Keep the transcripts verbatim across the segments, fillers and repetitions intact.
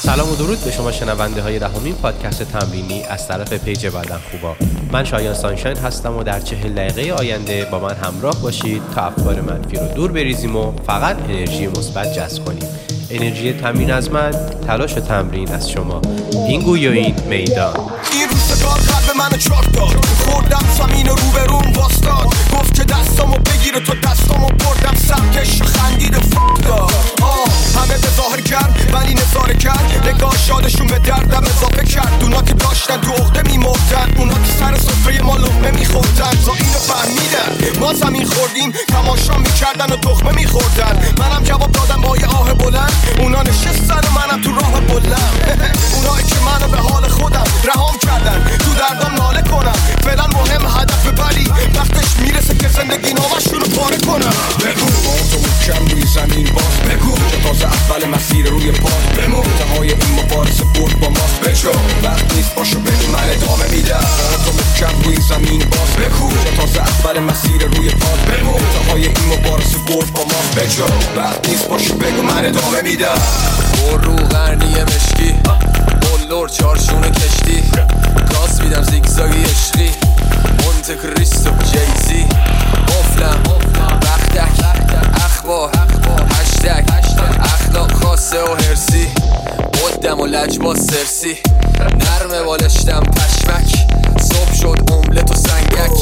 سلام و درود به شما شنونده های دهمین پادکست تمرینی از طرف پیج بدن خوبا. من شایان سانشاین هستم و در چهل دقیقه آینده با من همراه باشید تا افکار منفی رو دور بریزیم و فقط انرژی مثبت جذب کنیم. انرژی تمرین از من، تلاش و تمرین از شما. این گوی و این میدان. این روزگار قلب منو چاک داد، خوردم زمین رو روبروم واستاد، گفت که دستامو بگیر تو دستامو بردم سمتش خندید فاک داد. آه همه به ظاهر کرد ولی نظاره کرد، نگاه شادشون به دردم اضافه کرد. اونا که داشتن تو عقده میمردن، اونا که سر سفره ما لقمه میخوردن، تا اینو فهمیدن ما زمین خوردیم تماشا میکردن و تخمه میخوردن. منم جواب دادم با یه آه بلند، اونا نشستن و منم تو راه بلند. اونایی که منو به حال خودم رهام کردن، تو دردم ناله کنم، فعلا مهم هدف ولی وقتش میرسه که زندگی نامشون رو پاره کنم. بگو تو محکم روی زمین باز، بگو که تازه اول مسیر روی پاس، بمون انتهای این مبارزه برد با ماست. بجو وقت نیست باشو بگو من ادامه میدم. تو محکم روی زمین باز، بگو که تازه اول مسیر روی پاس، بمون انتهای این مبارزه برد با ماست. بجو وقت نیست باشو بگو من ادامه میدم. بر رو غرنی مشکی بلور چارشون کشتی، گاز میدم زیگزاگی عشقی مونت کریستو جیزی، قفلم بختک اخبار هشتگ اخلاق خاصه و هرسی، قدم و لجباز سرسی، نرمه بالشتم پشمک، صبح شد املت و سنگک،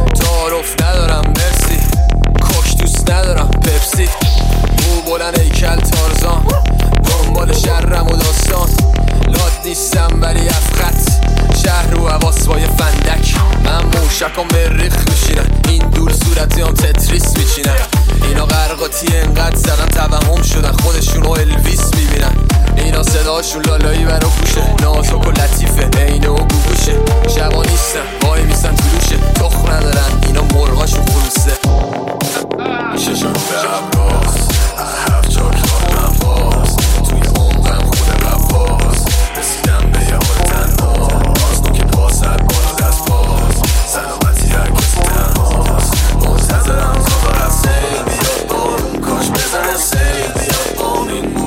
تعارف ندارم مرسی، کوک دوست ندارم پپسی، بو بلند ایکل تارزان، دنبال شرم و داستان، لاد نیستم ولی افخط، شهر رو حواس با یه فندک، من موشکم به ریخ میشینن، این دور صورتی هم تتریس میچینن، اینا غرقاتی انقدر زدن توهم شدن خودشونو الویس میبینن، اینا صداشون لالایی برا پوشه، نازک و لطیفه اینه و گوگوشه، شبا نیستن وای میسن طلوشه، تخم ندارن اینا مرغاشون خلوصه. ششم به عباس هفت جا کارم باز، توی عمقم خود رفاز، رسیدم به یه حال تنهاز، نوک پاسر بالا دست باز، سلامتی هر کسی تنهاست، منتظرم تا برد سیل بیاد بارون، کاش بزنه سیل بیاد بارون.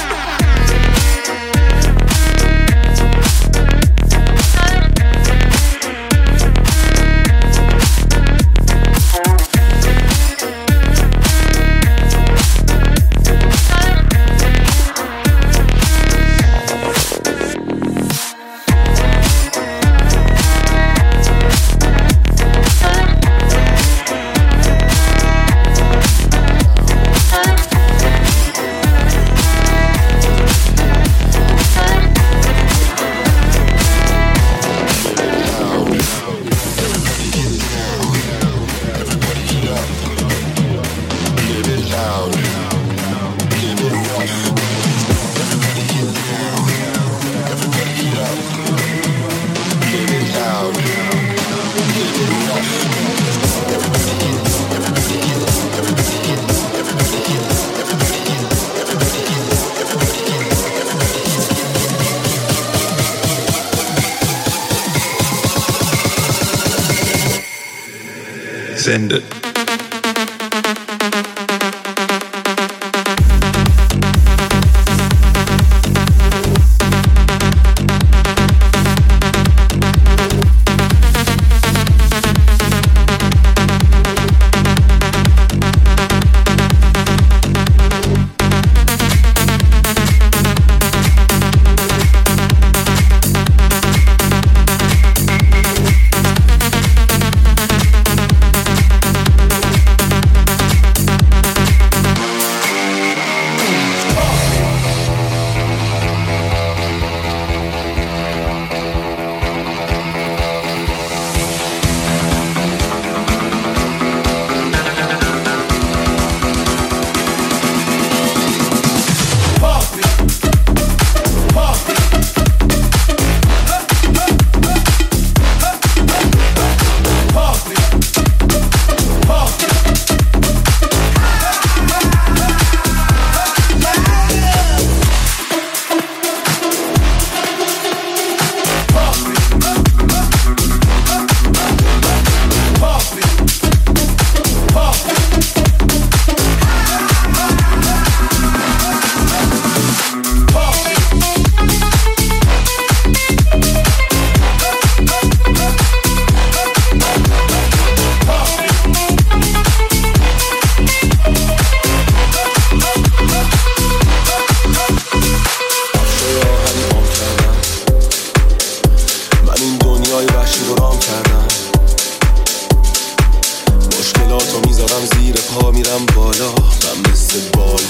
Send it.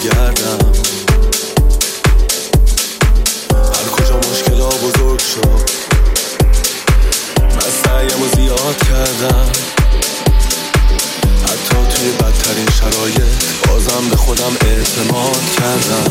بگردم. هر کجا مشکلا بزرگ شد من سعیمو زیاد کردم، حتی توی بدترین شرایط بازم به خودم اعتماد کردم.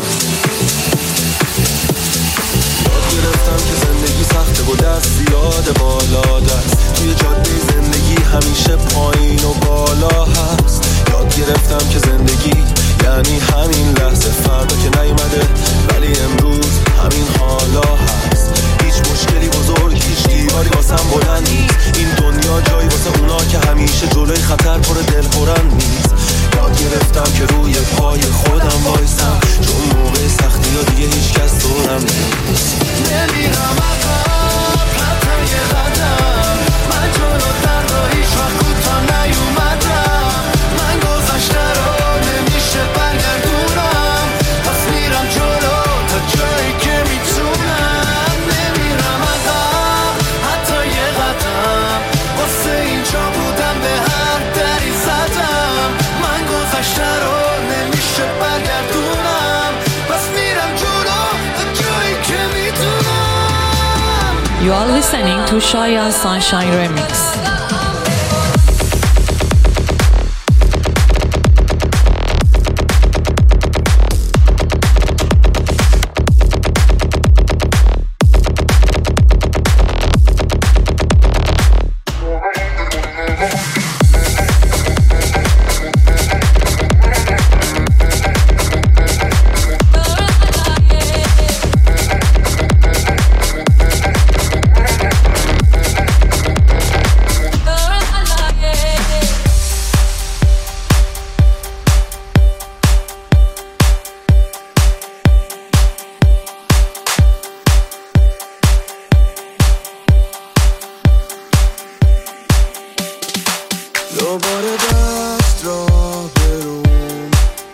یاد گرفتم که زندگی سخته و دست زیاد بالا دست، توی جاده زندگی همیشه پایین و بالا هست. یاد گرفتم که زندگی یعنی همین لحظه، فردا که نیومده ولی امروز همین حالا هست. هیچ مشکلی بزرگ، هیچ دیواری واسم بلند نیست. این دنیا جایی واسه اونا که همیشه جلوی خطر پر دلخورن نیست. یاد گرفتم که روی پای خودم وایسم، چون موقع سختی ها دیگه هیچ کس دورم نیست. نمیرم عقب حتی یه قدم، من جلوتر رو هیچ وقت کوتاه نیومدم. من گذشته رو نمیشه برگردونم، پس میرم جلو تا جایی که میتونم. نمیرم عقب حتی یه قدم، واسه اینجا بودم به هر دری زدم. من گذشته رو نمیشه برگردونم، پس میرم جلو تا جایی که میتونم. You are listening to Shayan Sunshine Remix. دوباره دست را بروم،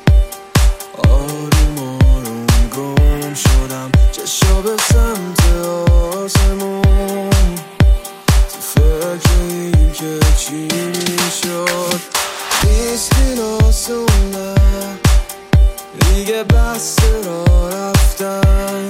آروم آروم گم شدم، چشا به سمت آسمون، تو فکر این که چی میشد. نیست این آسونه دیگه، بس را رفتن.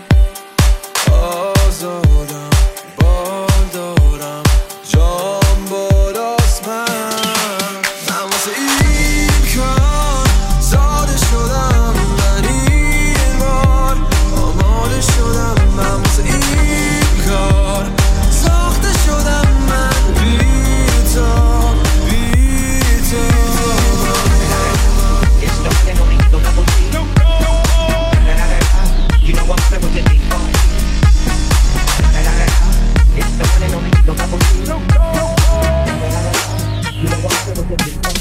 آزادم بال دارم، جام بالاست. من من واسه این کار زاده شدم، من این بار آماده شدم. من واسه این کار ساخته شدم، من بی تو بی تو. You know I'm with the deep boy. It's the one and only, no double D. You know I'm with the deep boy.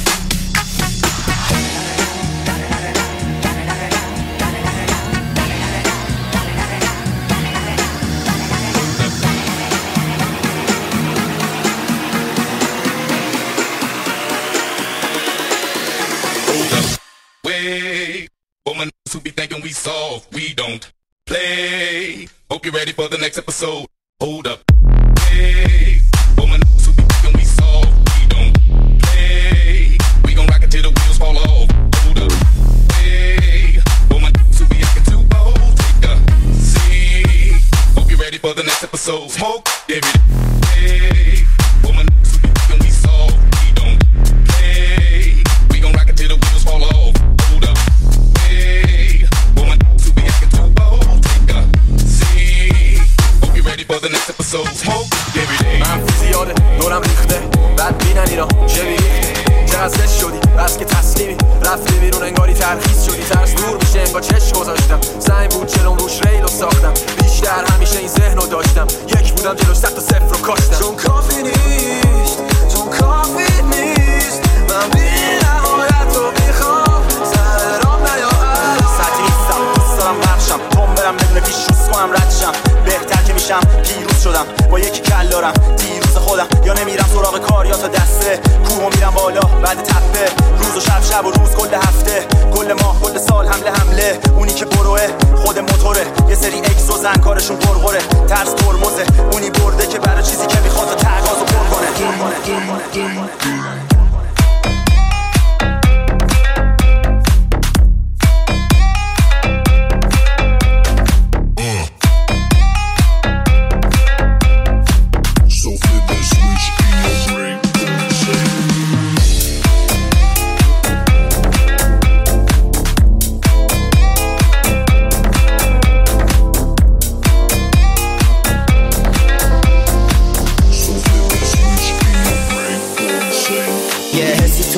Wait, woman who be thinking we soft, we don't play. Hope you're ready for the next episode. Hold up. Hey, woman who be thinking we soft, we don't play. We gon' rock it till the wheels fall off. Hold up. Hey, woman who be acting too bold, take a seat. Hope you're ready for the next episode. Smoke, give it. Hey, woman who be thinking we soft, we don't play. We gon' rock it till the wheels fall off. Hold up. Hey, woman who be acting too bold, take a seat. Hope you're ready for the next episode. Smoke, every day. منفی زیاده دورم ریخته، بد بینن اینا چه بیریخته. چقدر زش شدی بس که تسلیمی، رفتی بیرون انگاری ترخیص شدی. ترس دور میشه انگار چشم گذاشتم، سنگ بود جلوم روش ریلو ساختم. بیشتر همیشه این ذهنو داشتم، یک بودم جلوش صد تا صفر رو کاشتم. چون کافی نیست، چون کافی نیست، من بی نهایت رو میخوام. سر رام نیا الان سطحی نیستم، دوست دارم بخشم تون برم بدون پیش روز کنم ردشم. بهتر که میشم پیروز شدم، با یکی کل دارم دیروز خودم. یا نمیرم سراغ کار یا تا دسته کوه میرم بالا بعد تپه. روز و شب شب و روز کل هفته، کل ماه کل سال حمله حمله. اونی که بروه خود موتوره، یه سری اکس و زن کارشون پرغوره. ترس ترمزه، اونی برده که برای چیزی که میخواد تا ترگازو پر کنه.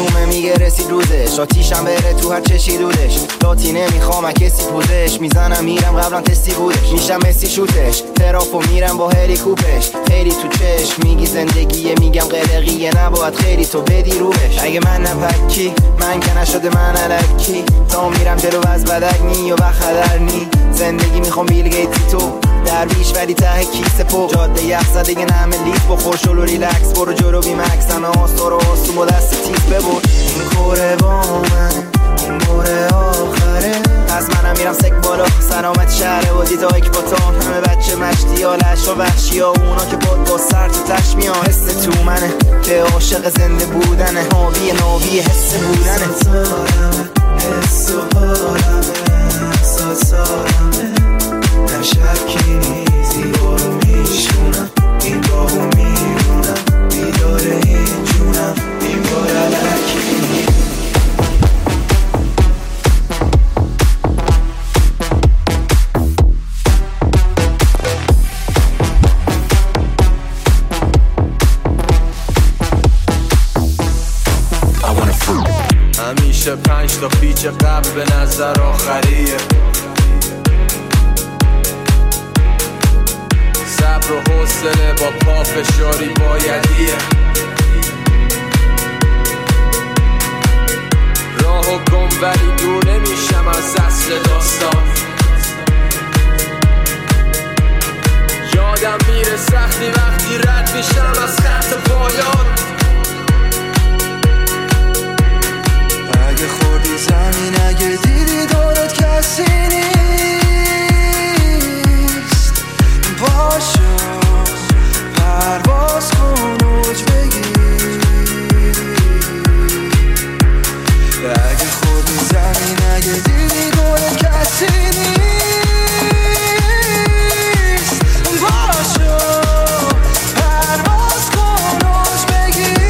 آرزومه میگه رسید روزش، آتیشم بره تو هر چشی دودش، لاتی نمیخوام کسی پوزش، میزنم میرم قبلا تستی بودش، میشم مسی شوتش، ترافو میرم با هلی کوپش، خیلی تو چشم میگی زندگیه، میگم قلقیه نباید خیلی تو بدی روبش، اگه من نپکی من که نشده من الکی، تا میرم جلو از بدگنی و بخدر نی، زندگی میخوام بیل گیتی تو درویش ولی ته کیسه پو، جاده یخ زده یه نمه لیف بخور شلو ریلکس، برو جلو بی مکس همه آستا رو آسون با دست تیز ببر، این کوره با من این باره آخره، از منم میرم سک بالا، سلامت شهره و دیتا ایک باتان، همه بچه مشتی ها لش و وحشی ها، اونا که باد با سر تو تش میان، حس تو منه که عاشق زنده بودنه، ناوی ناوی حس بودنه، سارمه حس و حالمه احساسارمه، در شکی نیزی بارو میشونم، این باهو میرونم، بیداره این جونم، این بار علکی همیشه پنج تا پیچ قبل به نظر آخریه، صبر و حوصله با پافشاری بایدیه، راه و گم ولی دور نمیشم از اصل داستان، یادم میره سختی وقتی رد میشم از خط پایان، اگه خوردی زمین اگه دیدی دورت کسی نیست، باشو پرواز کن اوج بگیر، اگه خوردی زمین اگه دیدی دورت کسی نیست، باشو پرواز کن اوج بگیر.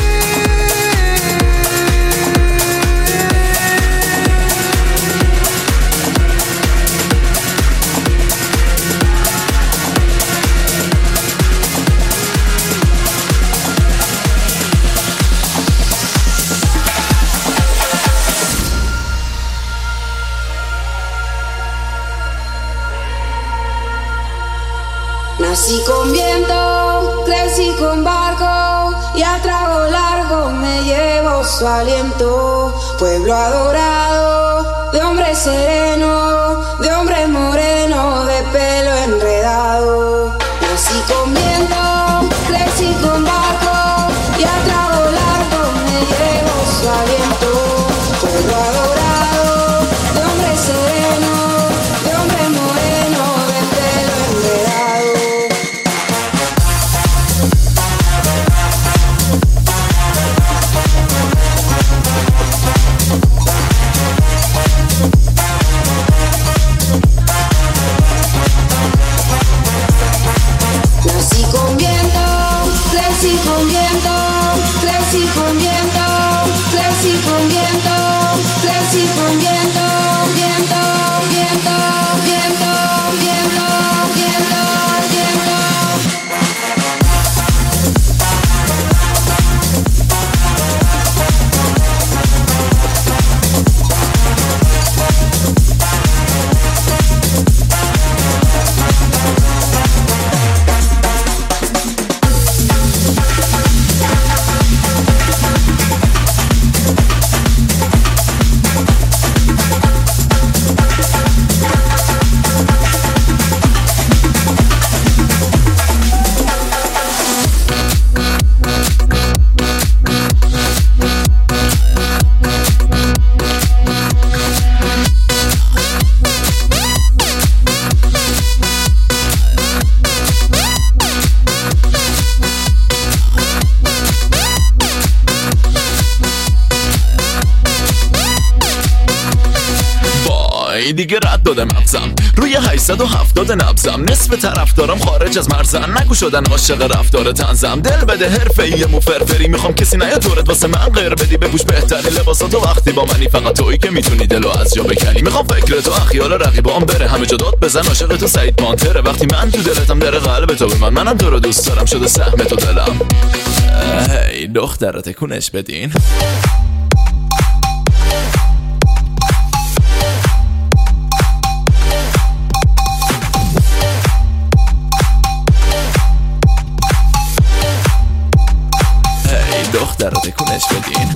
Nací con viento, crecí con barco y a trago largo me llevo su aliento. Pueblo adorado, de hombre sereno, de hombre moreno, de pelo enredado. Nací con viento, crecí con barco y a trago largo me llevo su aliento. Pueblo adorado, de hombre sereno, de hombre moreno, de pelo enredado. Nací con viento, crecí con viento, crecí con viento, crecí con viento, crecí con viento, viento, viento, viento, viento, viento, viento. دیگه رد داده مغزم روی هشتصد و هفتاد نبزم، نصف طرفدارم خارج از مرزن، نگو شدن عاشق رفتار طنزم، دل بده حرفه‌ای مو فرفری، میخوام کسی نیاد دورت واسه من غیر بدی، بپوش بهترین لباساتو وقتی با منی، فقط تویی که میتونی دلو از جا بکنی، میخوام فکر تو اخیال رقیبام بره، همه جا داد بزن عاشق تو سعید پانتره، وقتی من تو دلتم در قلب تو به من، منم تو رو دوست دارم شده سهم تو دلم. هی دختر تکونش بدین. هی دختر تکونش بدین.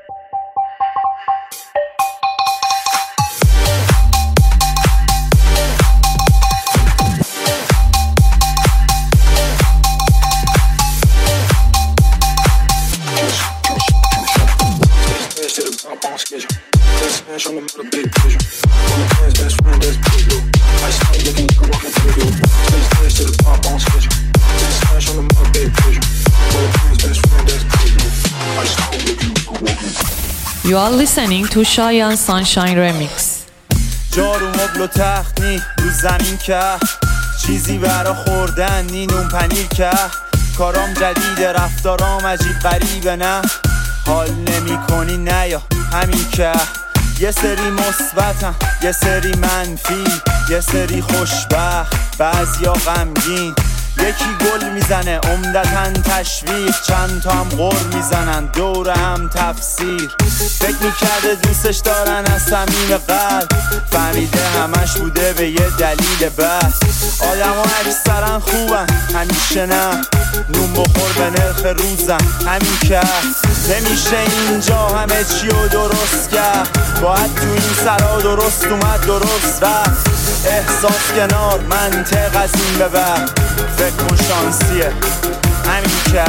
You are listening to Shayan Sunshine Remix. جارو مبل و تخت نی رو زمین که چیزی برا خوردن نی نون پنیر که کارام جدیده رفتارام عجیب غریبه نه حال نمی کنی نه یا همین که یه سری مثبتن یه سری منفی یه سری خوشبخت بعضیا غمگین یکی گل میزنه عمدتاً تشویق چند تا هم غر میزنن دور هم تفسیر فکر میکرده دوستش دارن از صمیم قلب فهمیده همش بوده به یه دلیل بس آدم ها اکثرا خوبن همیشه نه نون بخور به نرخ روزن همین که نمیشه اینجا همه چی رو درست کرد باید تو این سرا درست اومد درست رفت احساس کنار منطق از این ببر فکر کن شانسیه همین که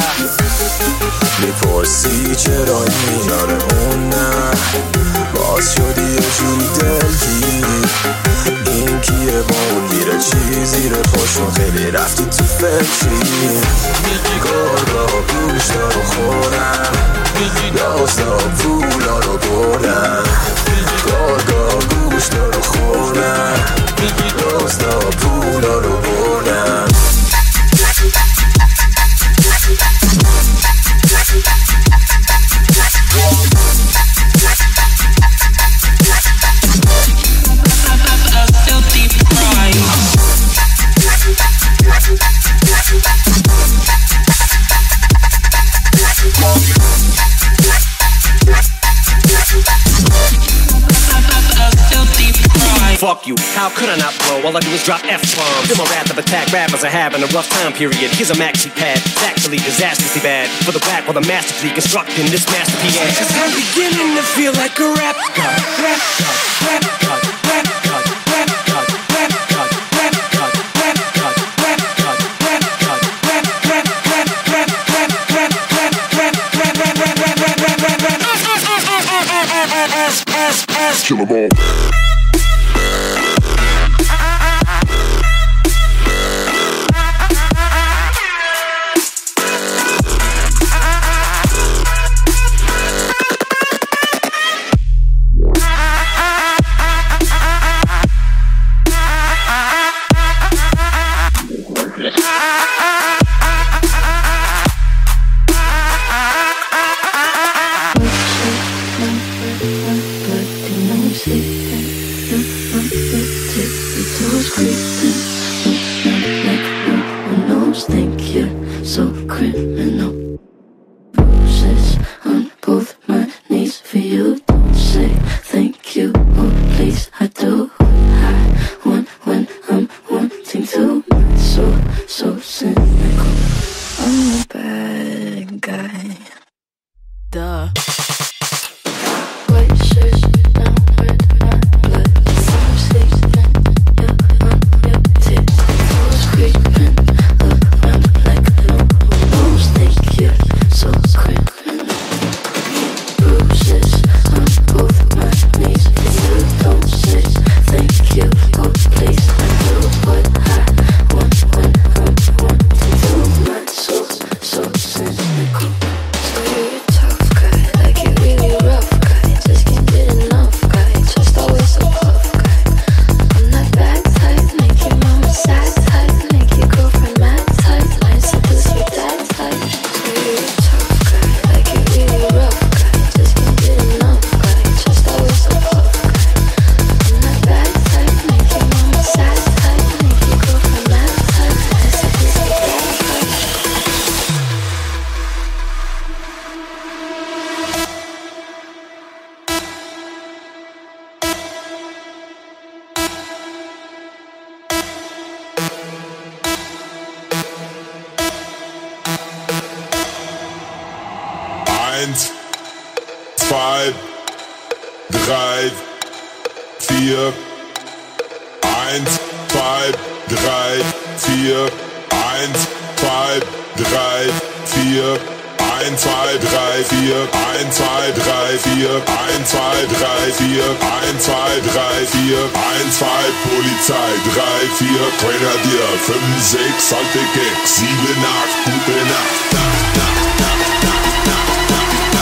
میپرسی چرا این آره اون نه باز شدی یه جوری دلگیری این کیه با اون میره چی زیر پاشون خیلی رفتی تو فکری گرگا گوشتا رو خورم داستا پولا رو بردم گرگا گوشتا رو خورم داستا پولا رو بردم Fuck you, how could I not blow? All I do is drop F-bombs. Feel my wrath of attack, rappers are having a rough time period. Here's a maxi pad, it's actually disastrously bad. For the whack while the masterfully constructing this masterpiece. Cause I'm beginning to feel like a rap god, rap god, rap god, rap god, rap god, rap god, rap god, rap god, rap god, rap god, rap rap rap rap rap rap rap rap rap rap rap rap rap rap kill 'em all. Sleep. Eins, zwei, drei, vier. Eins, zwei, drei, vier. Eins, zwei, drei, vier. Eins, zwei, drei, vier. Eins, zwei, drei, vier. Eins, zwei, drei, vier. Eins, zwei, drei, vier. Eins, zwei, Polizei. Drei, vier, Grenadier. Fünf, sechs, alte Gags. Sieben, acht, gute Nacht. Nacht, Nacht, Nacht, Nacht, Nacht, Nacht,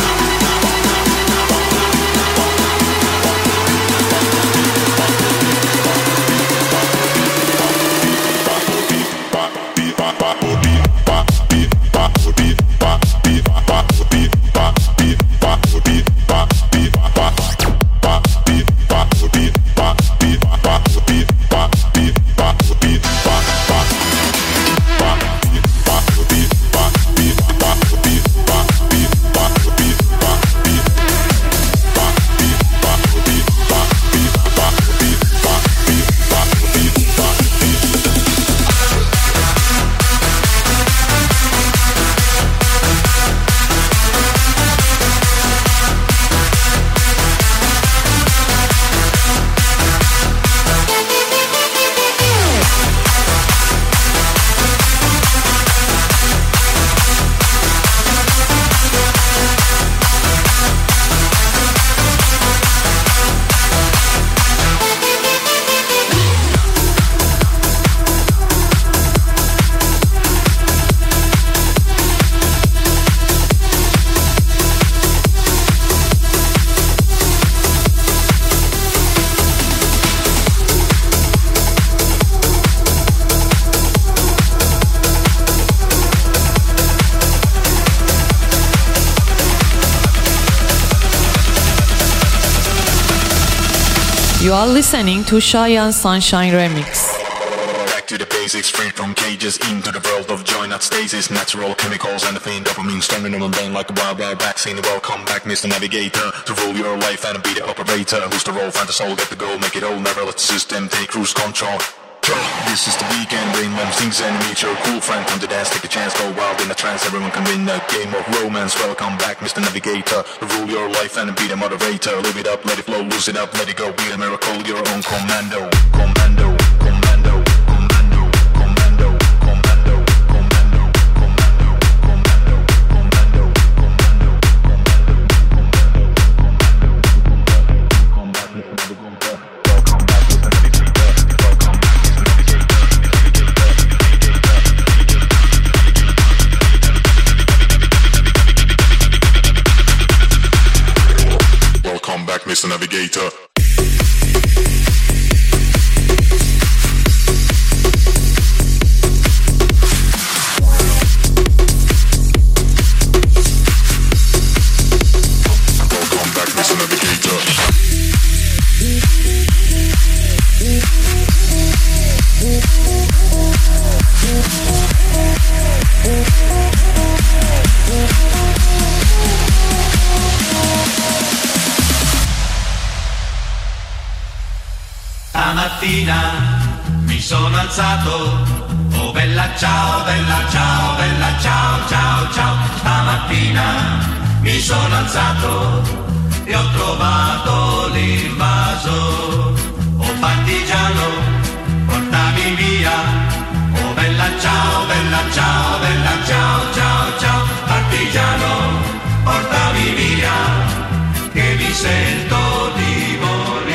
You are listening to Shayan Sunshine Remix. Back to the basics, free from cages, into the world of joy, not stasis. Natural chemicals and the faint dopamine standing on the brain like a wild, wild vaccine. Welcome back, Mister Navigator, to rule your life and be the operator. Who's the role, find the soul, get the goal, make it all. Never let the system take cruise control. This is the weekend, rain when things and meet your cool friend. Come to dance, take a chance, go wild in a trance. Everyone can win a game of romance. Welcome back, Mister Navigator, rule your life and be the moderator. Live it up, let it flow, lose it up, let it go. Be a miracle, your own commando. Commando, commando, commando, commando, commando, commando, commando, commando, commando, Mister Navigator. Welcome back, Mister Navigator. Stamattina mi sono alzato, oh bella ciao, bella ciao, bella ciao, ciao, ciao. Stamattina mi sono alzato e ho trovato l'invaso. Oh partigiano, portami via, oh bella ciao, bella ciao, bella ciao, ciao, ciao. Partigiano, portami via, che mi sento di morire.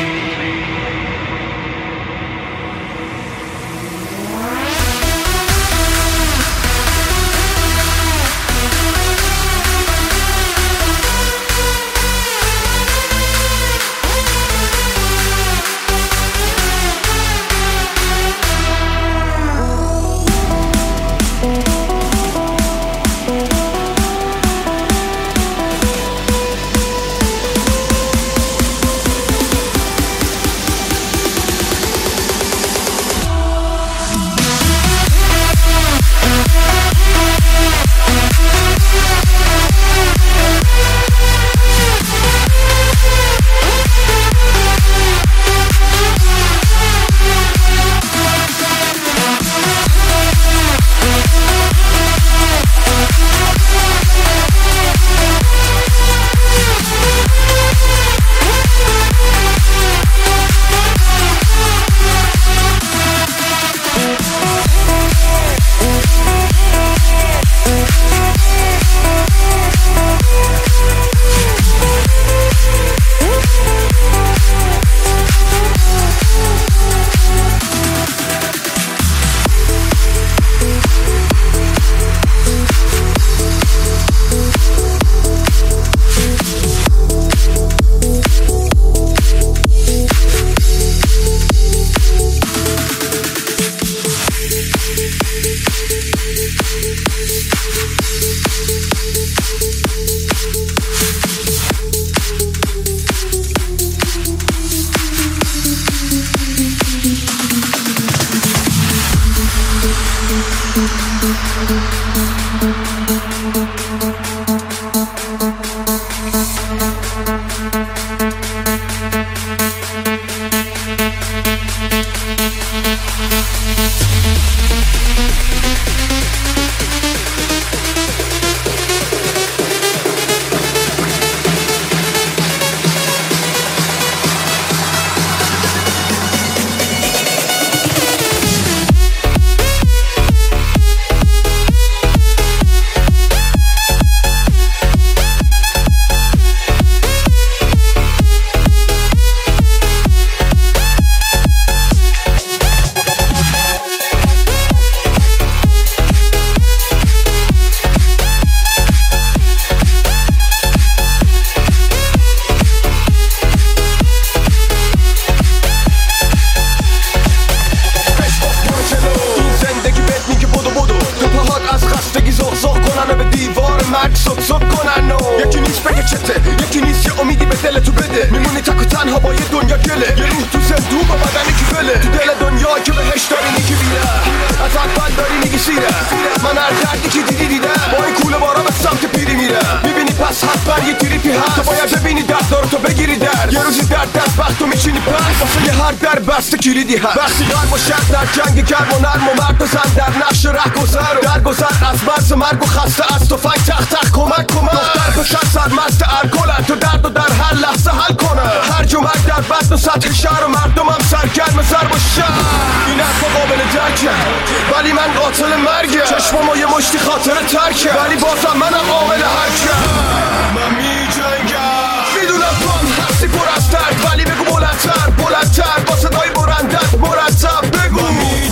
کلیدی هست وقتی قلب و شد در جنگ گرم و نرم و مرد بزن در نقش ره گذر و در گذر از مرز مرگ و خسته از تو فنگ تخت تخت کمک کمک دختر پشت سرمست ارگلن تو درد و در هر لحظه حل کنه هر جمعک در بطن و سطح شهر و مردم هم سرگرم ضرب و شهر این حرفا قابل درکه ولی من قاتل مرگه چشمم و یه مشتی خاطره ترکه ولی بازم منم عامل حرکه من می جنگم میدونم تو هم هستی پر از درد ولی بگو بلندتر بلندتر با صدای برندت مرتب بگو من می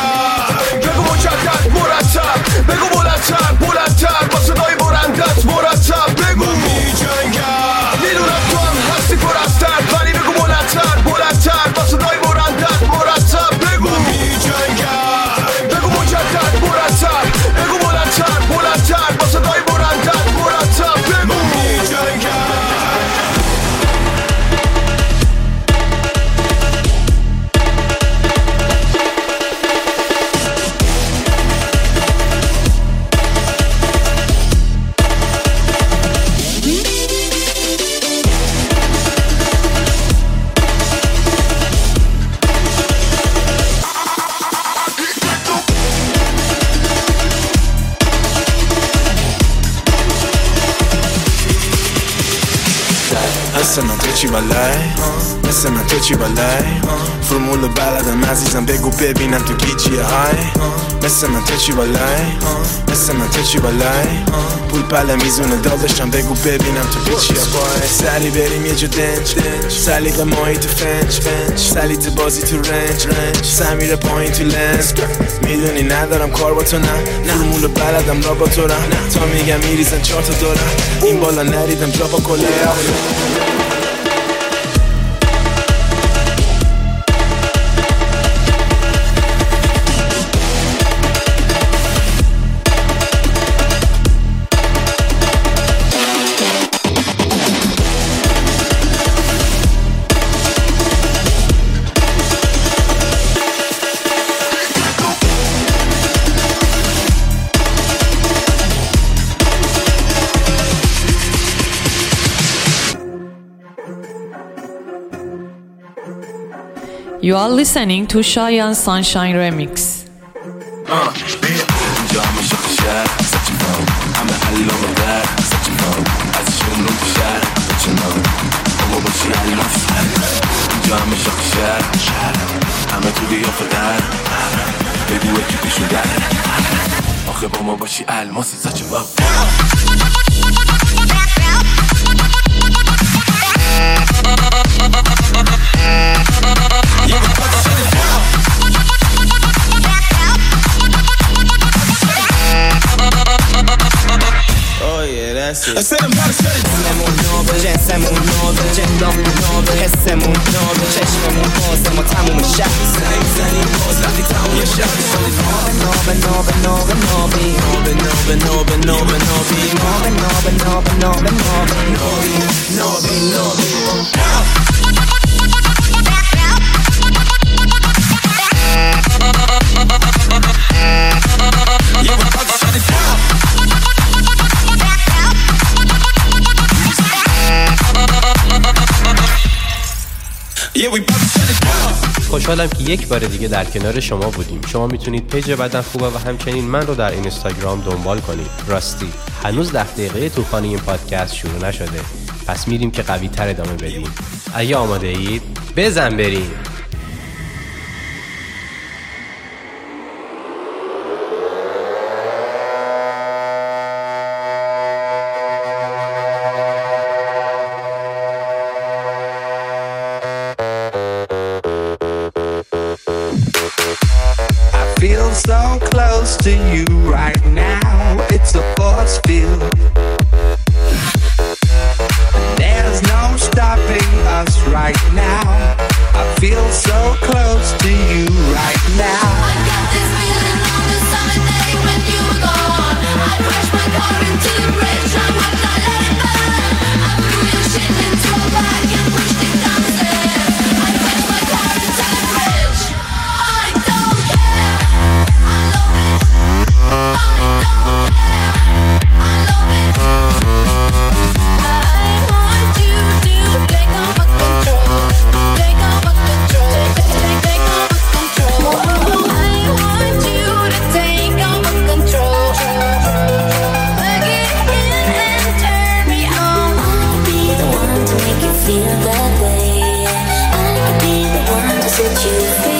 جنگم بگو مجدد مرتب بگو بلندتر بلندتر با صدای برندت مرتب بگو من می جنگم میدونم تو هم هستی پر از درد ولی بگو بلندتر بلندتر با صدای برندت مرتب بگو من می جنگم بگو مجدد مرتب بگو بلندتر بلندتر با صدای برندت مرتب بگو من می جنگم مثل من تو چی بالای مثل من تو چی بالای فرمول بلدم عزیزم بگو ببینم تو گیجیه های مثل من تو چی بالای مثل من تو چی بالای پول پله میزونه داداشم بگو ببینم تو گیجیه های سری بریم یه جو دنج سلیقه ماهی تو فنج سلیت بازی تو رنج سمیر پایین تو لنز میدونی ندارم کار با تو نه فرمول بلدم را با تو رم تا میگم میریزن چهار تا دورم این بالا نریدم جا با کله You are listening to Shayan Sunshine Remix. Uh, جام شق شهر سچ فهم همه علام در سچ فهم از شون رو شهر سچ نام اما باشی علام جام شق شهر همه تو دیافه در بگو اکی پیشو در آخه با ما باشی علماسی سچ فهم I said I'm about to shut it down. نابل جنسمون نابل جندامون نابل حسمون نابل چشممون باز ما تموم شب نمیزنیم باز وقتی تموم شب نابل نابل نابل نابل نابل نابل نابل نابل نابل نابل نابل نابل نابل نابل نابل نابل You were خوشحالم که یک بار دیگه در کنار شما بودیم. شما میتونید پیج بدن خوبه و همچنین من رو در اینستاگرام دنبال کنید. راستی هنوز ده دقیقه طوفان این پادکست شروع نشده، پس میریم که قوی تر ادامه بدیم. اگه آماده اید بزن بریم. Feel so close to you right now. It's a force field. There's no stopping us right now. I feel so close to you right now. I got this feeling on the summer day when you were gone. I crashed my car into the bridge. I walked, I let it burn. I threw your shit into a bag and pushed it downstairs. I crashed my car into the bridge. I don't care. I love it. I don't care. I love it. I want you to take over control. Take over control. Take, take over control. I want you to take over control. Plug it in and turn me on. I could be the one to make you feel that way. I could be the one to set you free.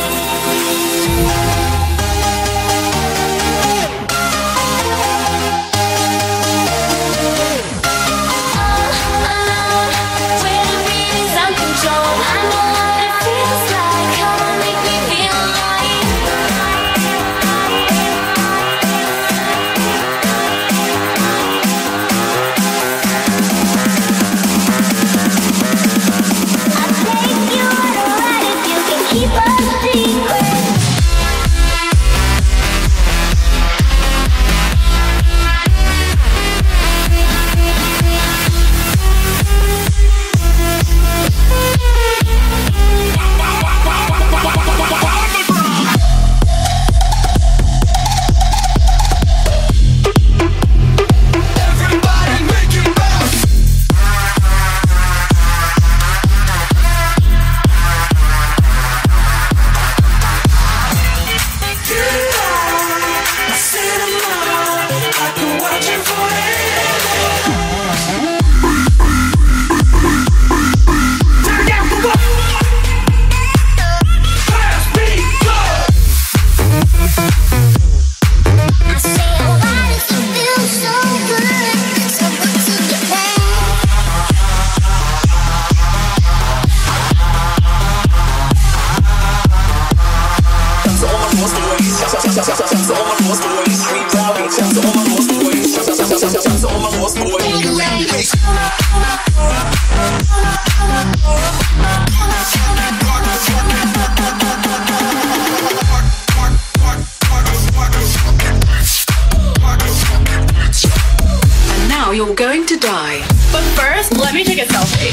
And now you're going to die. But first, let me take a selfie.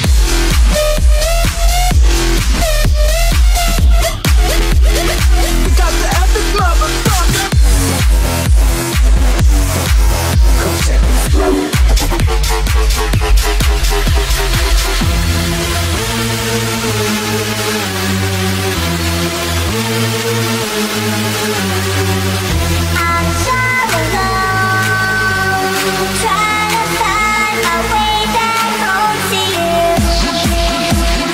We got the epic motherfucker. Come check this out. I'm so alone, trying to find my way back home to you.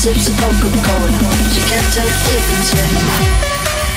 sips of Coca-Cola. She can't tell the difference yet.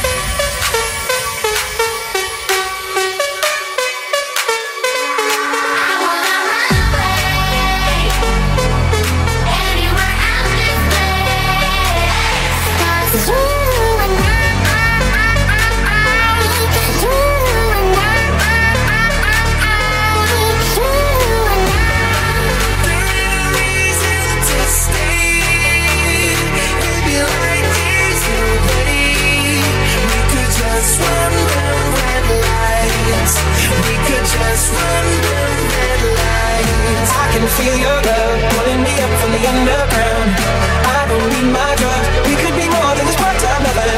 Feel your love pulling me up from the underground. I don't need my drugs. We could be more than this part-time lover.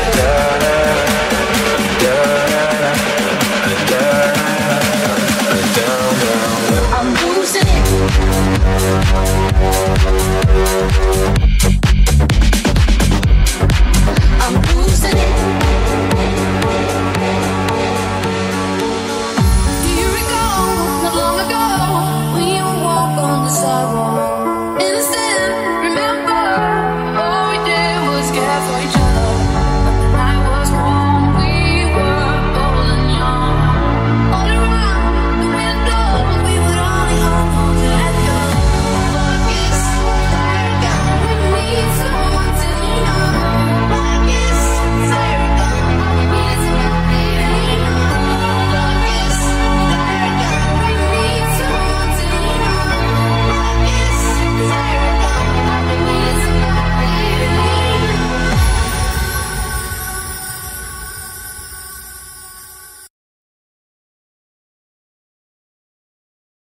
I'm losing it. I'm losing it. Do you recall not long ago when you walk on the sidewalk?